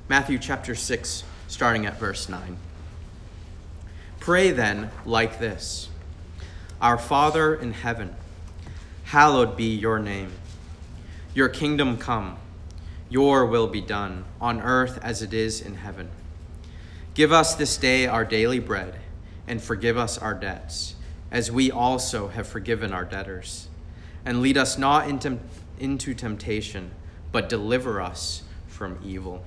Matthew chapter 6, starting at verse 9. Pray then like this: Our Father in heaven, hallowed be your name. Your kingdom come, your will be done, on earth as it is in heaven. Give us this day our daily bread, and forgive us our debts, as we also have forgiven our debtors. And lead us not into temptation, but deliver us from evil.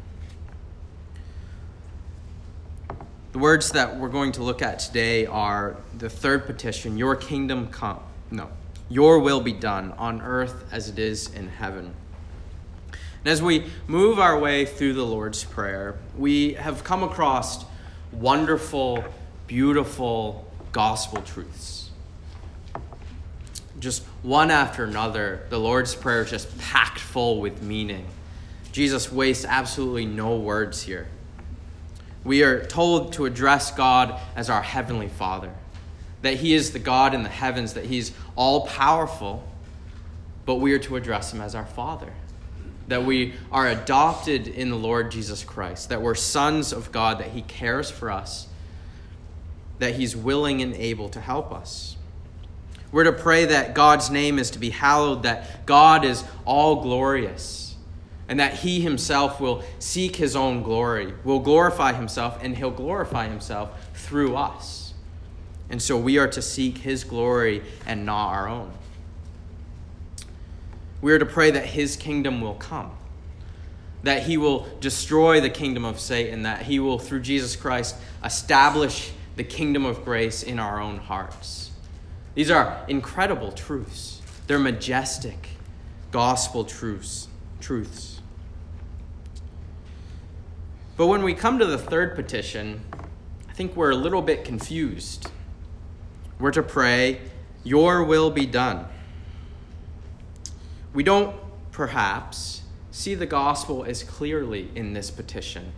The words that we're going to look at today are the third petition: your kingdom come. No, your will be done on earth as it is in heaven. And as we move our way through the Lord's Prayer, we have come across wonderful, beautiful gospel truths. Just one after another, the Lord's Prayer is just packed full with meaning. Jesus wastes absolutely no words here. We are told to address God as our Heavenly Father, that He is the God in the heavens, that He's all-powerful, but we are to address Him as our Father, that we are adopted in the Lord Jesus Christ, that we're sons of God, that He cares for us, that He's willing and able to help us. We're to pray that God's name is to be hallowed, that God is all glorious, and that He Himself will seek His own glory, will glorify Himself, and He'll glorify Himself through us. And so we are to seek His glory and not our own. We are to pray that His kingdom will come, that He will destroy the kingdom of Satan, that He will, through Jesus Christ, establish the kingdom of grace in our own hearts. These are incredible truths. They're majestic gospel truths. But when we come to the third petition, I think we're a little bit confused. We're to pray, your will be done. We don't, perhaps, see the gospel as clearly in this petition.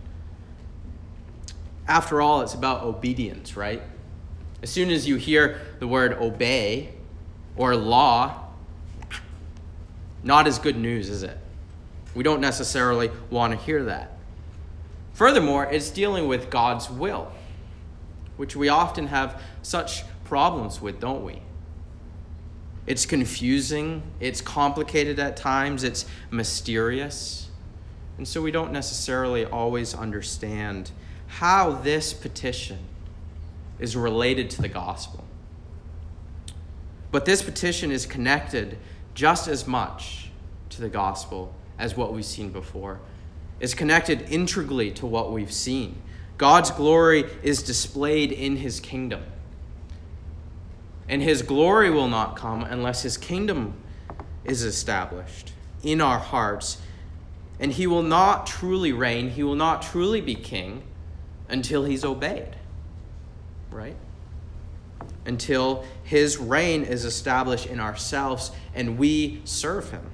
After all, it's about obedience, right? As soon as you hear the word obey or law, not as good news, is it? We don't necessarily want to hear that. Furthermore, it's dealing with God's will, which we often have such problems with, don't we? It's confusing, it's complicated at times, it's mysterious. And so we don't necessarily always understand how this petition is related to the gospel. But this petition is connected just as much to the gospel as what we've seen before. It's connected integrally to what we've seen. God's glory is displayed in His kingdom. And His glory will not come unless His kingdom is established in our hearts. And He will not truly reign, He will not truly be king until He's obeyed. Right? Until His reign is established in ourselves and we serve Him.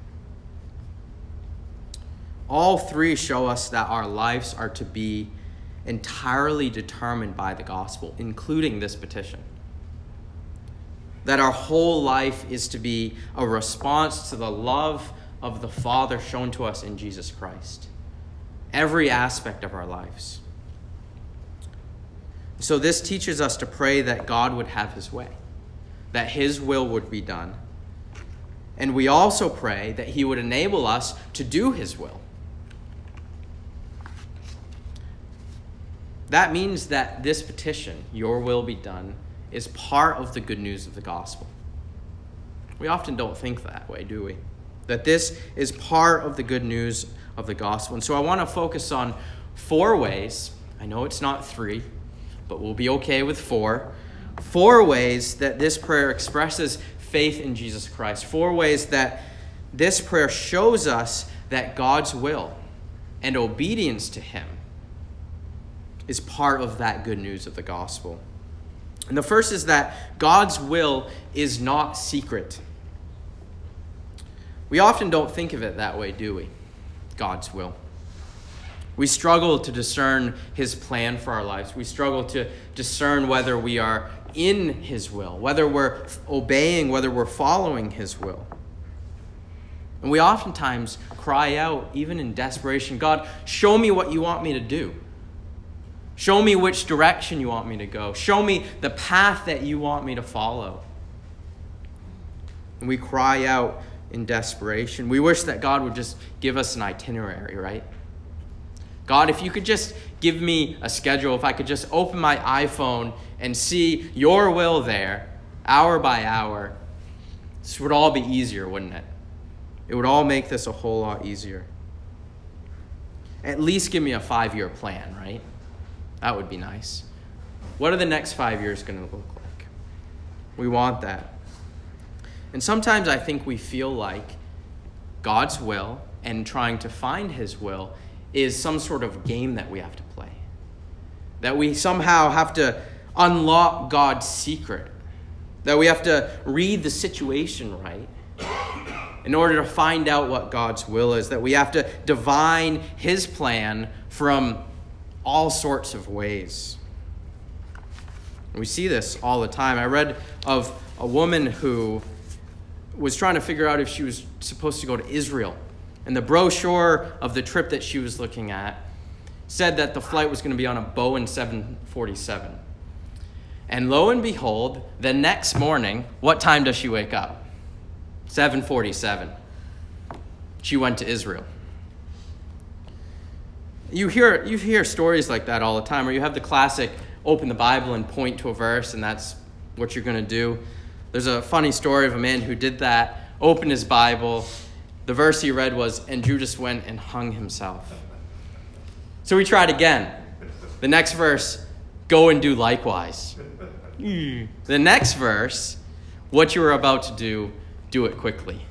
All three show us that our lives are to be entirely determined by the gospel, including this petition. That our whole life is to be a response to the love of the Father shown to us in Jesus Christ. Every aspect of our lives. So this teaches us to pray that God would have His way, that His will would be done. And we also pray that He would enable us to do His will. That means that this petition, your will be done, is part of the good news of the gospel. We often don't think that way, do we? That this is part of the good news of the gospel. And so I want to focus on 4 ways. I know it's not 3, but we'll be okay with 4. 4 ways that this prayer expresses faith in Jesus Christ. 4 ways that this prayer shows us that God's will and obedience to Him is part of that good news of the gospel. And the first is that God's will is not secret. We often don't think of it that way, do we? God's will. We struggle to discern His plan for our lives. We struggle to discern whether we are in His will, whether we're obeying, whether we're following His will. And we oftentimes cry out, even in desperation, God, show me what you want me to do. Show me which direction you want me to go. Show me the path that you want me to follow. And we cry out in desperation. We wish that God would just give us an itinerary, right? God, if you could just give me a schedule, if I could just open my iPhone and see your will there, hour by hour, this would all be easier, wouldn't it? It would all make this a whole lot easier. At least give me a 5-year plan, right? That would be nice. What are the next 5 years going to look like? We want that. And sometimes I think we feel like God's will and trying to find his will is some sort of game that we have to play. That we somehow have to unlock God's secret. That we have to read the situation right in order to find out what God's will is. That we have to divine his plan from all sorts of ways. We see this all the time. I read of a woman who was trying to figure out if she was supposed to go to Israel. And the brochure of the trip that she was looking at said that the flight was going to be on a Boeing 747. And lo and behold, the next morning, what time does she wake up? 7:47. She went to Israel. You hear stories like that all the time, or you have the classic open the Bible and point to a verse, and that's what you're going to do. There's a funny story of a man who did that, opened his Bible. The verse he read was, "And Judas went and hung himself." So he tried again. The next verse, "Go and do likewise." The next verse, "What you are about to do it quickly."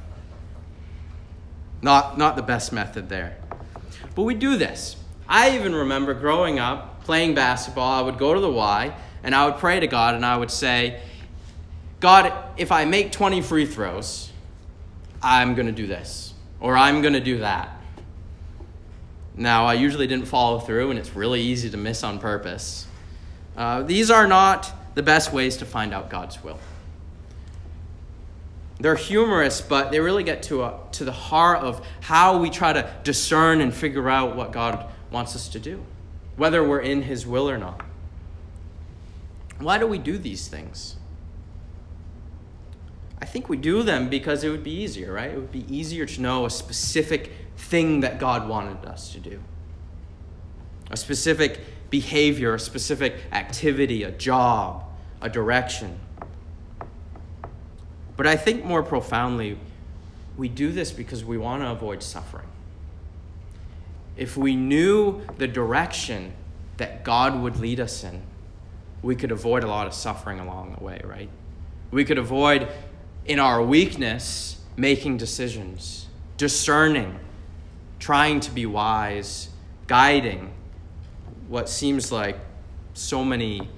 Not the best method there. But we do this. I even remember growing up, playing basketball, I would go to the Y, and I would pray to God, and I would say, God, if I make 20 free throws, I'm going to do this, or I'm going to do that. Now, I usually didn't follow through, and it's really easy to miss on purpose. These are not the best ways to find out God's will. They're humorous, but they really get to the heart of how we try to discern and figure out what God wants us to do, whether we're in his will or not. Why do we do these things? I think we do them because it would be easier, right? It would be easier to know a specific thing that God wanted us to do. A specific behavior, a specific activity, a job, a direction. But I think more profoundly, we do this because we want to avoid suffering. If we knew the direction that God would lead us in, we could avoid a lot of suffering along the way, right? We could avoid, in our weakness, making decisions, discerning, trying to be wise, guiding what seems like so many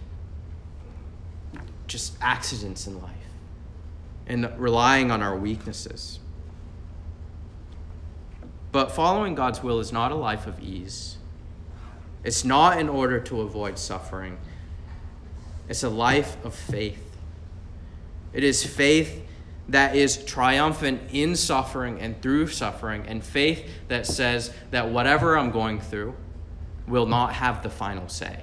just accidents in life, and relying on our weaknesses. But following God's will is not a life of ease. It's not in order to avoid suffering. It's a life of faith. It is faith that is triumphant in suffering and through suffering, and faith that says that whatever I'm going through will not have the final say.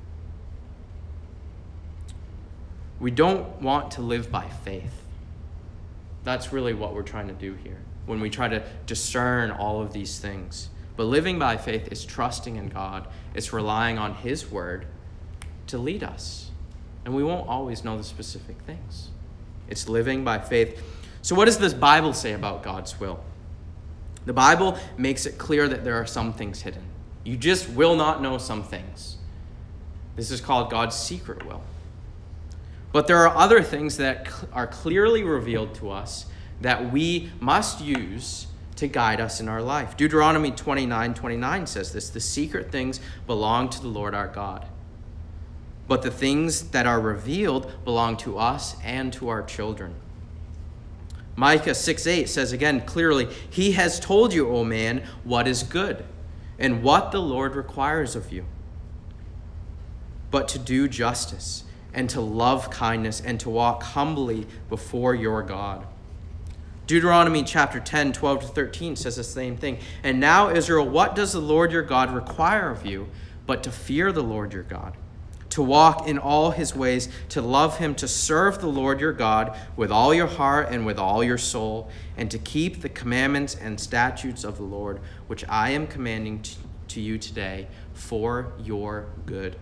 We don't want to live by faith. That's really what we're trying to do here when we try to discern all of these things. But living by faith is trusting in God. It's relying on his word to lead us. And we won't always know the specific things. It's living by faith. So what does this Bible say about God's will? The Bible makes it clear that there are some things hidden. You just will not know some things. This is called God's secret will. But there are other things that are clearly revealed to us that we must use to guide us in our life. Deuteronomy 29:29 says this, "The secret things belong to the Lord our God, but the things that are revealed belong to us and to our children." Micah 6:8 says again clearly, "He has told you, O man, what is good and what the Lord requires of you, but to do justice and to love kindness and to walk humbly before your God." Deuteronomy chapter 10, 12 to 13 says the same thing. And now, Israel, what does the Lord your God require of you but to fear the Lord your God, to walk in all his ways, to love him, to serve the Lord your God with all your heart and with all your soul, and to keep the commandments and statutes of the Lord, which I am commanding to you today for your good.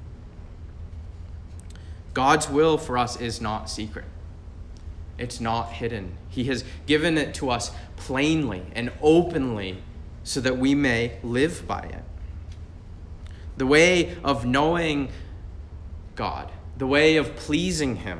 God's will for us is not secret. It's not hidden. He has given it to us plainly and openly so that we may live by it. The way of knowing God, the way of pleasing him,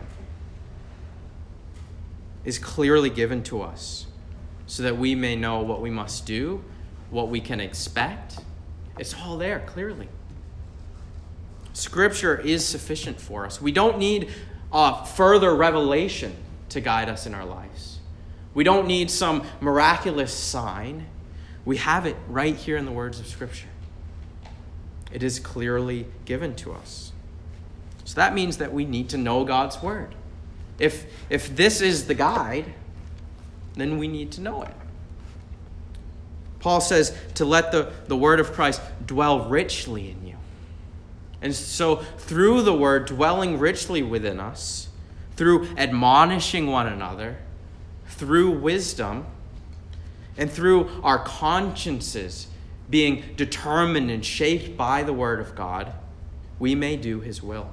is clearly given to us so that we may know what we must do, what we can expect. It's all there clearly. Scripture is sufficient for us. We don't need further revelation to guide us in our lives. We don't need some miraculous sign. We have it right here in the words of Scripture. It is clearly given to us. So that means that we need to know God's word. If this is the guide, then we need to know it. Paul says to let the word of Christ dwell richly in you. And so through the word dwelling richly within us, through admonishing one another, through wisdom, and through our consciences being determined and shaped by the word of God, we may do his will.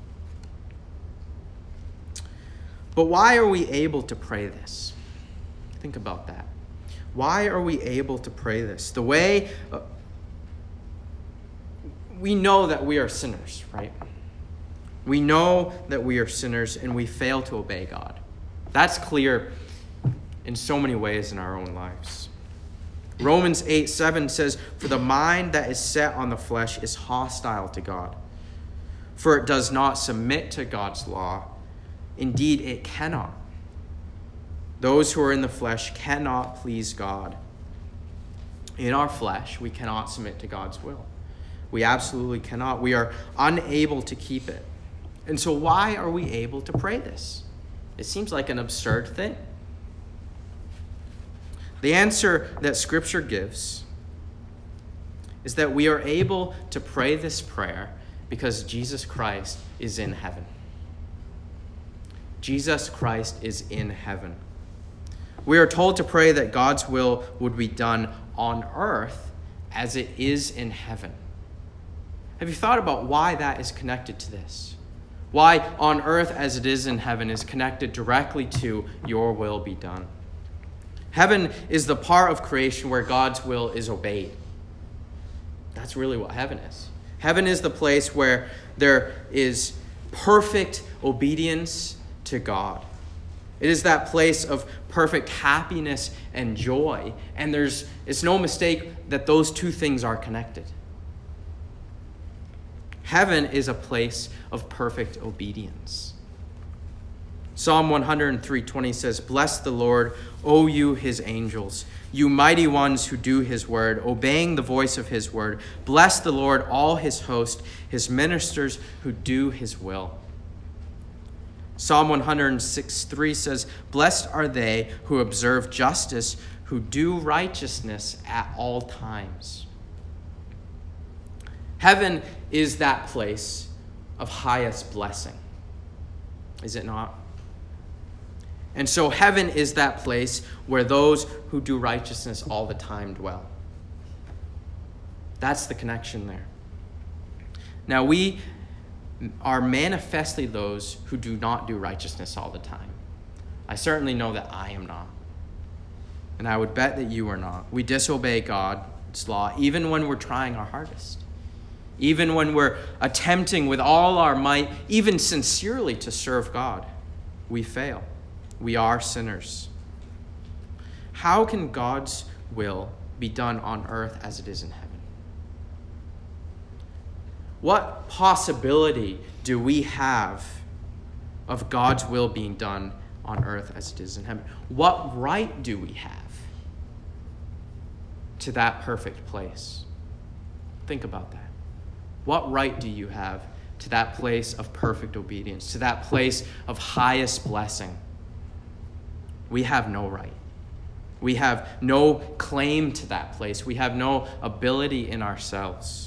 But why are we able to pray this? Think about that. Why are we able to pray this? The way we know that we are sinners, right? We know that we are sinners and we fail to obey God. That's clear in so many ways in our own lives. Romans 8:7 says, "For the mind that is set on the flesh is hostile to God, for it does not submit to God's law. Indeed, it cannot. Those who are in the flesh cannot please God." In our flesh, we cannot submit to God's will. We absolutely cannot. We are unable to keep it. And so why are we able to pray this? It seems like an absurd thing. The answer that Scripture gives is that we are able to pray this prayer because Jesus Christ is in heaven. Jesus Christ is in heaven. We are told to pray that God's will would be done on earth as it is in heaven. Have you thought about why that is connected to this? Why on earth as it is in heaven is connected directly to your will be done. Heaven is the part of creation where God's will is obeyed. That's really what heaven is. Heaven is the place where there is perfect obedience to God. It is that place of perfect happiness and joy. And it's no mistake that those two things are connected. Heaven is a place of perfect obedience. Psalm 103:20 says, "Bless the Lord, O you his angels, you mighty ones who do his word, obeying the voice of his word. Bless the Lord, all his host, his ministers who do his will." Psalm 106:3 says, "Blessed are they who observe justice, who do righteousness at all times." Heaven is that place of highest blessing, is it not? And so heaven is that place where those who do righteousness all the time dwell. That's the connection there. Now we are manifestly those who do not do righteousness all the time. I certainly know that I am not. And I would bet that you are not. We disobey God's law even when we're trying our hardest. Even when we're attempting with all our might, even sincerely to serve God, we fail. We are sinners. How can God's will be done on earth as it is in heaven? What possibility do we have of God's will being done on earth as it is in heaven? What right do we have to that perfect place? Think about that. What right do you have to that place of perfect obedience, to that place of highest blessing? We have no right. We have no claim to that place. We have no ability in ourselves.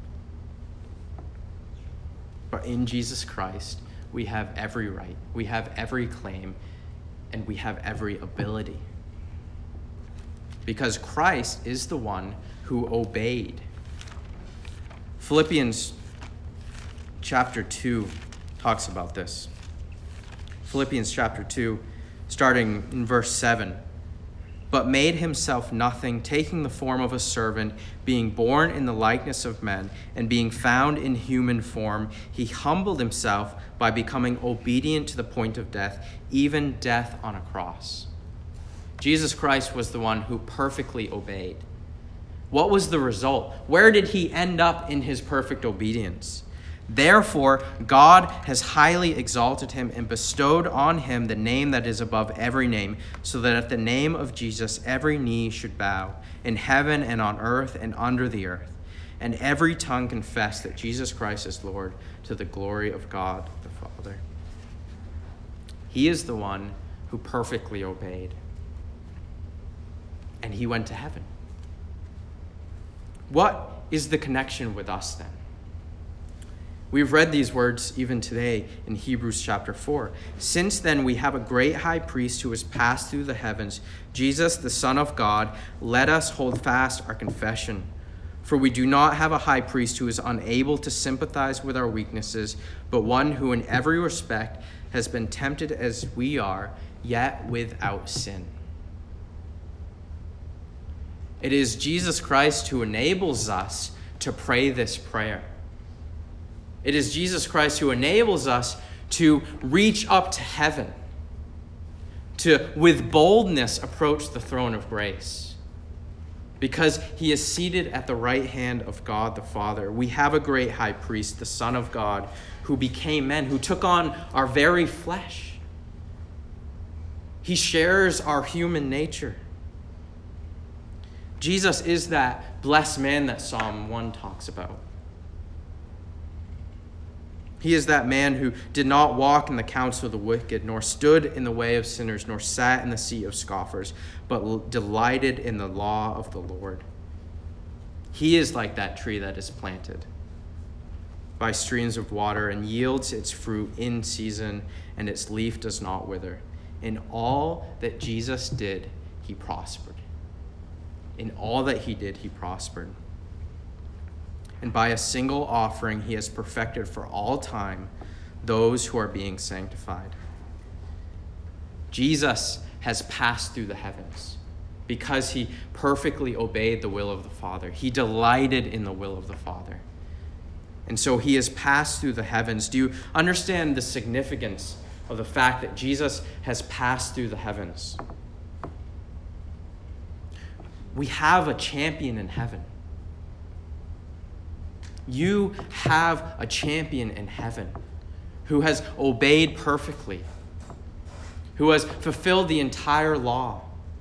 But in Jesus Christ, we have every right, we have every claim, and we have every ability. Because Christ is the one who obeyed. Philippians chapter 2 talks about this. Philippians chapter 2, starting in verse 7. But made himself nothing, taking the form of a servant, being born in the likeness of men, and being found in human form, he humbled himself by becoming obedient to the point of death, even death on a cross. Jesus Christ was the one who perfectly obeyed. What was the result? Where did he end up in his perfect obedience? Therefore, God has highly exalted him and bestowed on him the name that is above every name, so that at the name of Jesus every knee should bow, in heaven and on earth and under the earth, and every tongue confess that Jesus Christ is Lord, to the glory of God the Father. He is the one who perfectly obeyed, and he went to heaven. What is the connection with us then? We've read these words even today in Hebrews chapter 4. Since then we have a great high priest who has passed through the heavens, Jesus, the Son of God. Let us hold fast our confession. For we do not have a high priest who is unable to sympathize with our weaknesses, but one who in every respect has been tempted as we are, yet without sin. It is Jesus Christ who enables us to pray this prayer. It is Jesus Christ who enables us to reach up to heaven, to with boldness approach the throne of grace. Because he is seated at the right hand of God the Father. We have a great high priest, the Son of God, who became man, who took on our very flesh. He shares our human nature. Jesus is that blessed man that Psalm 1 talks about. He is that man who did not walk in the counsel of the wicked, nor stood in the way of sinners, nor sat in the seat of scoffers, but delighted in the law of the Lord. He is like that tree that is planted by streams of water and yields its fruit in season, and its leaf does not wither. In all that Jesus did, he prospered. In all that he did, he prospered. And by a single offering, he has perfected for all time those who are being sanctified. Jesus has passed through the heavens because he perfectly obeyed the will of the Father. He delighted in the will of the Father. And so he has passed through the heavens. Do you understand the significance of the fact that Jesus has passed through the heavens? We have a champion in heaven. You have a champion in heaven who has obeyed perfectly, who has fulfilled the entire law.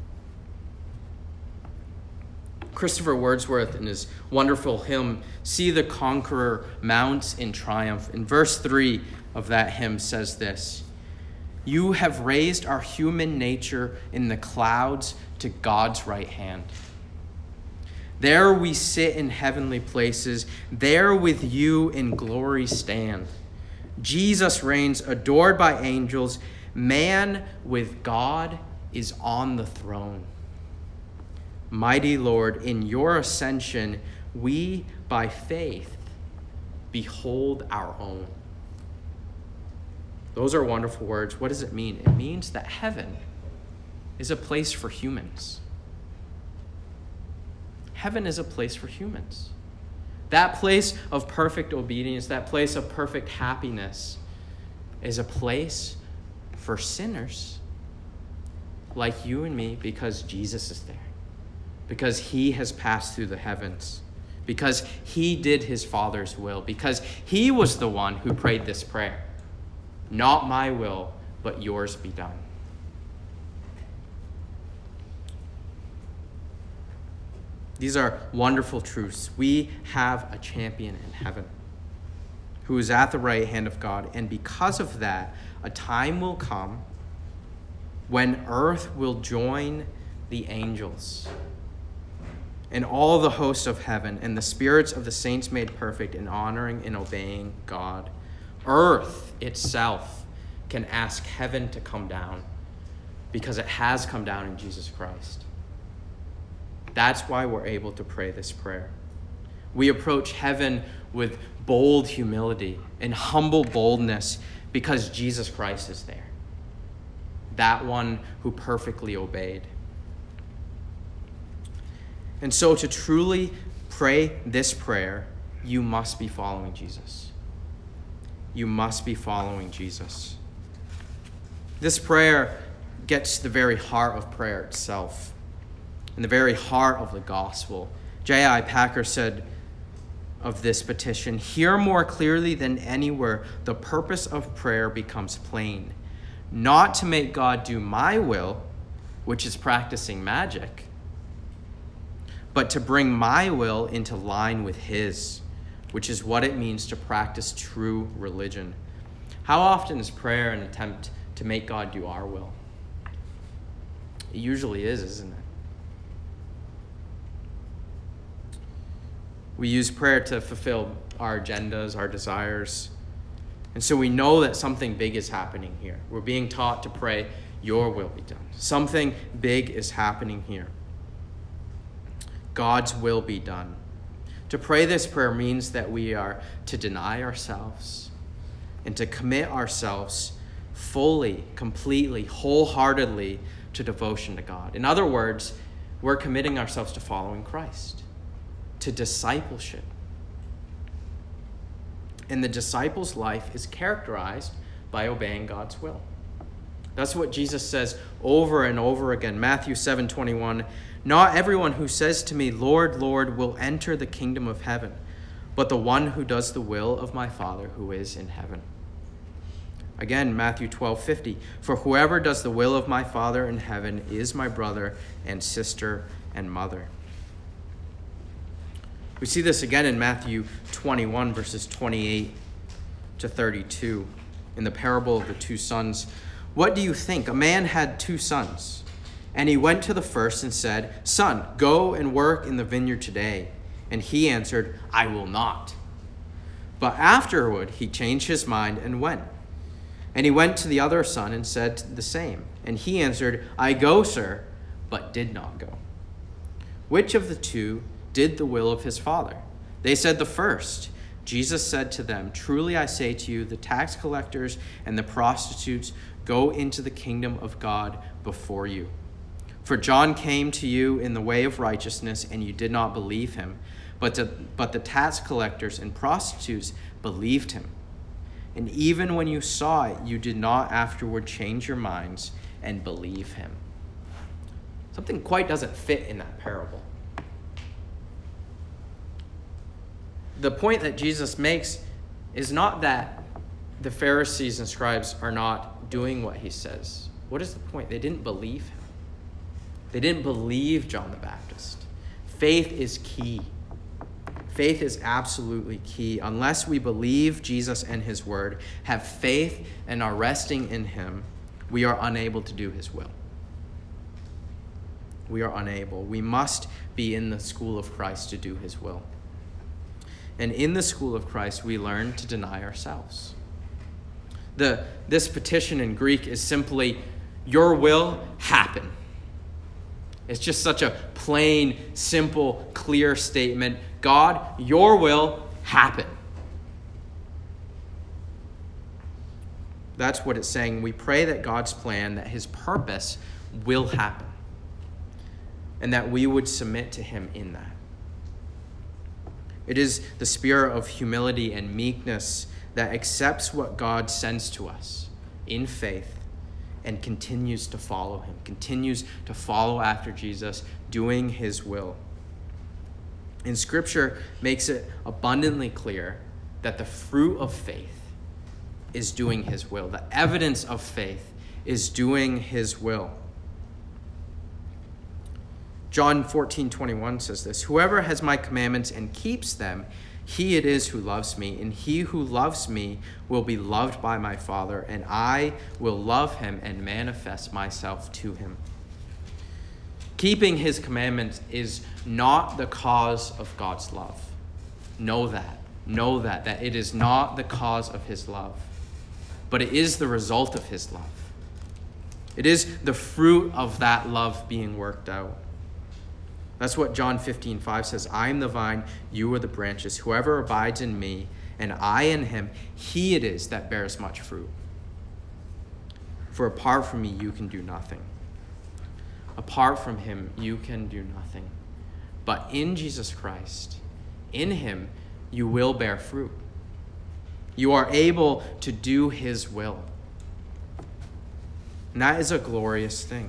Christopher Wordsworth, in his wonderful hymn, "See the Conqueror Mounts in Triumph," in verse 3 of that hymn says this: "You have raised our human nature in the clouds to God's right hand. There we sit in heavenly places, there with you in glory stand. Jesus reigns, adored by angels, man with God is on the throne. Mighty Lord, in your ascension, we by faith behold our own." Those are wonderful words. What does it mean? It means that heaven is a place for humans. Heaven is a place for humans. That place of perfect obedience, that place of perfect happiness, is a place for sinners like you and me, because Jesus is there, because he has passed through the heavens, because he did his Father's will, because he was the one who prayed this prayer: "Not my will, but yours be done." These are wonderful truths. We have a champion in heaven who is at the right hand of God. And because of that, a time will come when earth will join the angels, and all the hosts of heaven, and the spirits of the saints made perfect in honoring and obeying God. Earth itself can ask heaven to come down because it has come down in Jesus Christ. That's why we're able to pray this prayer. We approach heaven with bold humility and humble boldness because Jesus Christ is there, that one who perfectly obeyed. And so to truly pray this prayer, you must be following Jesus. You must be following Jesus. This prayer gets to the very heart of prayer itself, and the very heart of the gospel. J.I. Packer said of this petition, "Here more clearly than anywhere, the purpose of prayer becomes plain. Not to make God do my will, which is practicing magic, but to bring my will into line with his, which is what it means to practice true religion." How often is prayer an attempt to make God do our will? It usually is, isn't it? We use prayer to fulfill our agendas, our desires. And so we know that something big is happening here. We're being taught to pray, your will be done. Something big is happening here. God's will be done. To pray this prayer means that we are to deny ourselves and to commit ourselves fully, completely, wholeheartedly to devotion to God. In other words, we're committing ourselves to following Christ, to discipleship. And the disciple's life is characterized by obeying God's will. That's what Jesus says over and over again. Matthew 7:21, "Not everyone who says to me, 'Lord, Lord,' will enter the kingdom of heaven, but the one who does the will of my Father who is in heaven." Again, Matthew 12:50, "For whoever does the will of my Father in heaven is my brother and sister and mother." We see this again in Matthew 21, verses 28 to 32, in the parable of the two sons. "What do you think? A man had two sons. And he went to the first and said, 'Son, go and work in the vineyard today.' And he answered, 'I will not.' But afterward he changed his mind and went. And he went to the other son and said the same. And he answered, 'I go, sir,' but did not go. Which of the two did the will of his father?" They said, "The first." Jesus said to them, "Truly I say to you, the tax collectors and the prostitutes go into the kingdom of God before you. For John came to you in the way of righteousness, and you did not believe him. But the tax collectors and prostitutes believed him. And even when you saw it, you did not afterward change your minds and believe him." Something quite doesn't fit in that parable. The point that Jesus makes is not that the Pharisees and scribes are not doing what he says. What is the point? They didn't believe him. They didn't believe John the Baptist. Faith is key. Faith is absolutely key. Unless we believe Jesus and his word, have faith, and are resting in him, we are unable to do his will. We are unable. We must be in the school of Christ to do his will. And in the school of Christ, we learn to deny ourselves. This petition in Greek is simply, "Your will happen." It's just such a plain, simple, clear statement. God, your will happen. That's what it's saying. We pray that God's plan, that his purpose will happen, and that we would submit to him in that. It is the spirit of humility and meekness that accepts what God sends to us in faith and continues to follow him, continues to follow after Jesus, doing his will. And Scripture makes it abundantly clear that the fruit of faith is doing his will. The evidence of faith is doing his will. John 14:21 says this, "Whoever has my commandments and keeps them, he it is who loves me, and he who loves me will be loved by my Father, and I will love him and manifest myself to him." Keeping his commandments is not the cause of God's love. Know that. Know that it is not the cause of his love, but it is the result of his love. It is the fruit of that love being worked out. That's what John 15:5 says. I am the vine, you are the branches. Whoever abides in me and I in him, he it is that bears much fruit. For apart from me, you can do nothing. Apart from him, you can do nothing. But in Jesus Christ, in him, you will bear fruit. You are able to do his will. And that is a glorious thing.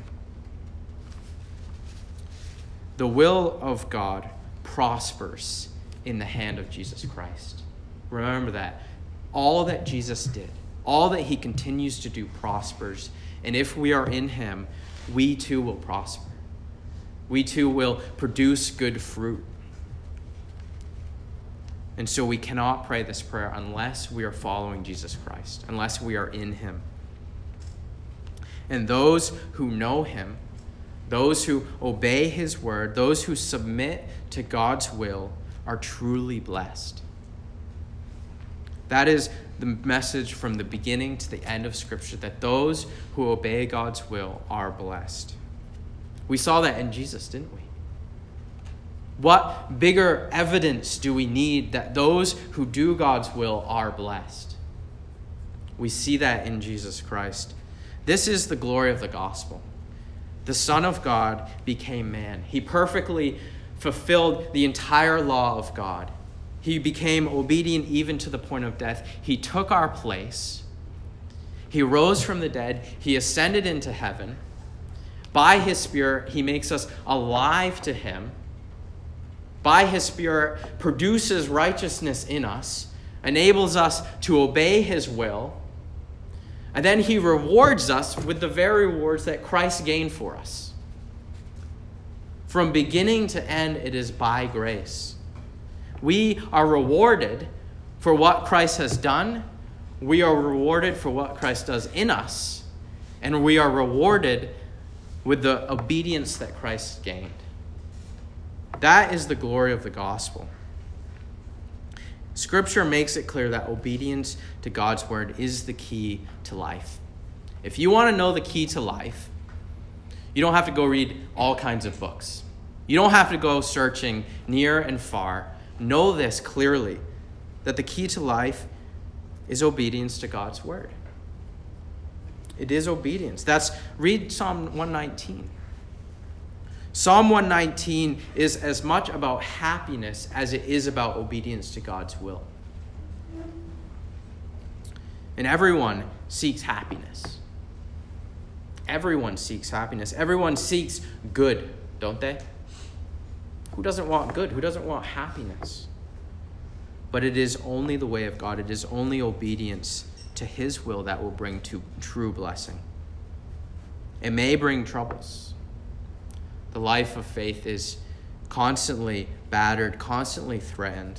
The will of God prospers in the hand of Jesus Christ. Remember that. All that Jesus did, all that he continues to do prospers. And if we are in him, we too will prosper. We too will produce good fruit. And so we cannot pray this prayer unless we are following Jesus Christ, unless we are in him. And those who know him, those who obey his word, those who submit to God's will are truly blessed. That is the message from the beginning to the end of Scripture, that those who obey God's will are blessed. We saw that in Jesus, didn't we? What bigger evidence do we need that those who do God's will are blessed? We see that in Jesus Christ. This is the glory of the gospel. The Son of God became man. He perfectly fulfilled the entire law of God. He became obedient even to the point of death. He took our place. He rose from the dead. He ascended into heaven. By his Spirit, he makes us alive to him. By his Spirit, produces righteousness in us, enables us to obey his will, and then he rewards us with the very rewards that Christ gained for us. From beginning to end, it is by grace. We are rewarded for what Christ has done. We are rewarded for what Christ does in us. And we are rewarded with the obedience that Christ gained. That is the glory of the gospel. Scripture makes it clear that obedience to God's word is the key to life. If you want to know the key to life, you don't have to go read all kinds of books. You don't have to go searching near and far. Know this clearly, that the key to life is obedience to God's word. It is obedience. Read Psalm 119. Psalm 119 is as much about happiness as it is about obedience to God's will. And everyone seeks happiness. Everyone seeks happiness. Everyone seeks good, don't they? Who doesn't want good? Who doesn't want happiness? But it is only the way of God. It is only obedience to his will that will bring to true blessing. It may bring troubles. The life of faith is constantly battered, constantly threatened.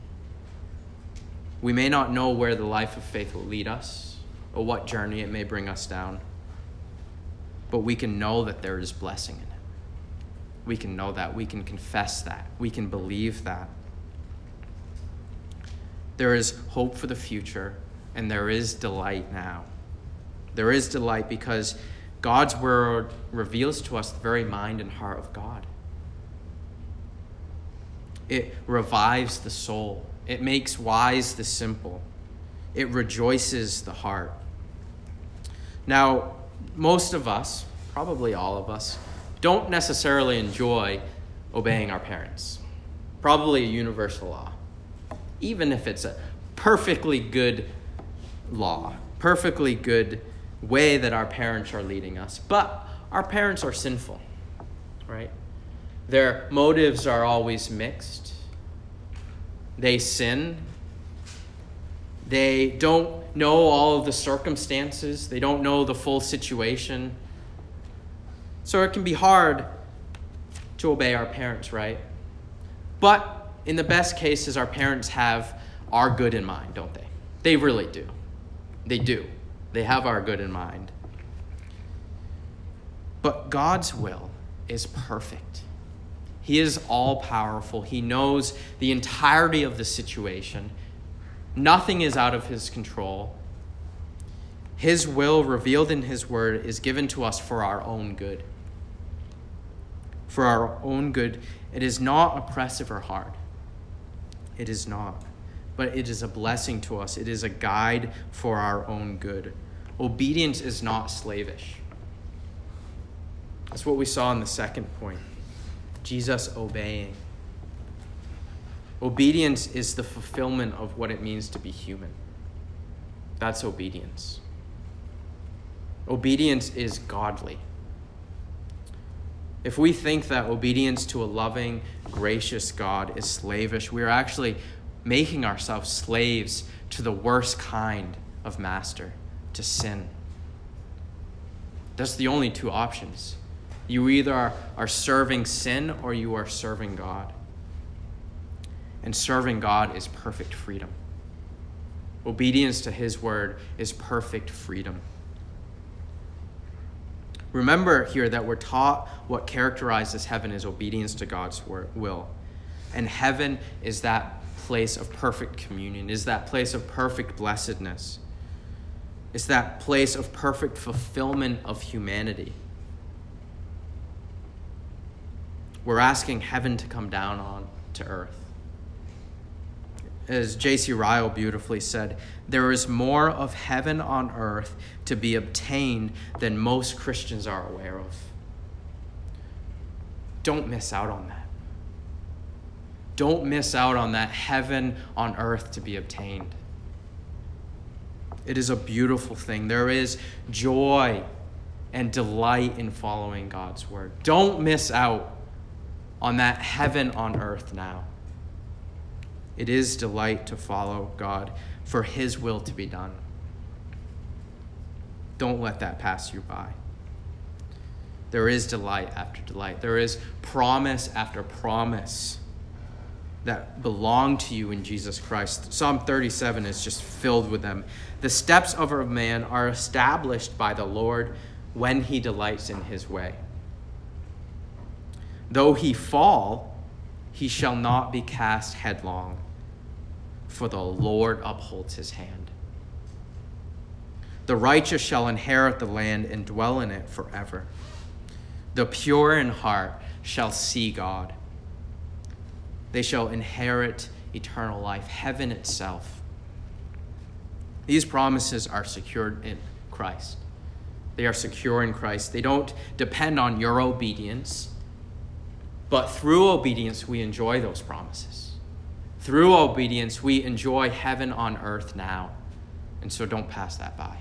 We may not know where the life of faith will lead us or what journey it may bring us down, but we can know that there is blessing in it. We can know that. We can confess that. We can believe that. There is hope for the future, and there is delight now. There is delight because God's word reveals to us the very mind and heart of God. It revives the soul. It makes wise the simple. It rejoices the heart. Now, most of us, probably all of us, don't necessarily enjoy obeying our parents. Probably a universal law. Even if it's a perfectly good law, perfectly good way that our parents are leading us. But our parents are sinful, right? Their motives are always mixed. They sin. They don't know all of the circumstances. They don't know the full situation. So it can be hard to obey our parents, right? But in the best cases, our parents have our good in mind, don't they? They really do. They do. They have our good in mind. But God's will is perfect. He is all-powerful. He knows the entirety of the situation. Nothing is out of his control. His will, revealed in his word, is given to us for our own good. For our own good. It is not oppressive or hard. It is not. But it is a blessing to us. It is a guide for our own good. Obedience is not slavish. That's what we saw in the second point. Jesus obeying. Obedience is the fulfillment of what it means to be human. That's obedience. Obedience is godly. If we think that obedience to a loving, gracious God is slavish, we are actually making ourselves slaves to the worst kind of master, to sin. That's the only two options. You either are serving sin or you are serving God. And serving God is perfect freedom. Obedience to his word is perfect freedom. Remember here that we're taught what characterizes heaven is obedience to God's will. And heaven is that place of perfect communion, is that place of perfect blessedness. It's that place of perfect fulfillment of humanity. We're asking heaven to come down on to earth. As J.C. Ryle beautifully said, there is more of heaven on earth to be obtained than most Christians are aware of. Don't miss out on that. Don't miss out on that heaven on earth to be obtained. It is a beautiful thing. There is joy and delight in following God's word. Don't miss out on that heaven on earth now. It is delight to follow God for his will to be done. Don't let that pass you by. There is delight after delight. There is promise after promise that belong to you in Jesus Christ. Psalm 37 is just filled with them. The steps of a man are established by the Lord when he delights in his way. Though he fall, he shall not be cast headlong, for the Lord upholds his hand. The righteous shall inherit the land and dwell in it forever. The pure in heart shall see God. They shall inherit eternal life, heaven itself. These promises are secured in Christ. They are secure in Christ. They don't depend on your obedience. But through obedience, we enjoy those promises. Through obedience, we enjoy heaven on earth now. And so don't pass that by.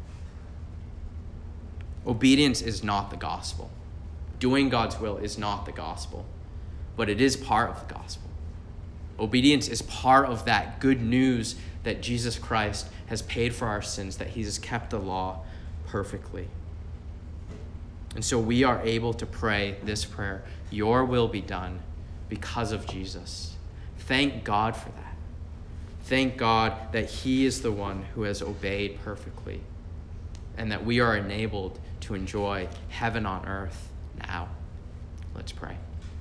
Obedience is not the gospel. Doing God's will is not the gospel. But it is part of the gospel. Obedience is part of that good news that Jesus Christ has paid for our sins, that he has kept the law perfectly. And so we are able to pray this prayer, your will be done, because of Jesus. Thank God for that. Thank God that he is the one who has obeyed perfectly and that we are enabled to enjoy heaven on earth now. Let's pray.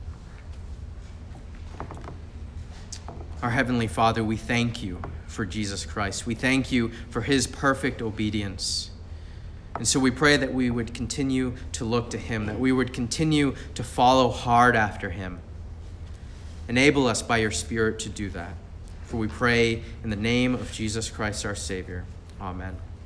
Our Heavenly Father, we thank you for Jesus Christ. We thank you for his perfect obedience. And so we pray that we would continue to look to him, that we would continue to follow hard after him. Enable us by your Spirit to do that. For we pray in the name of Jesus Christ, our Savior. Amen.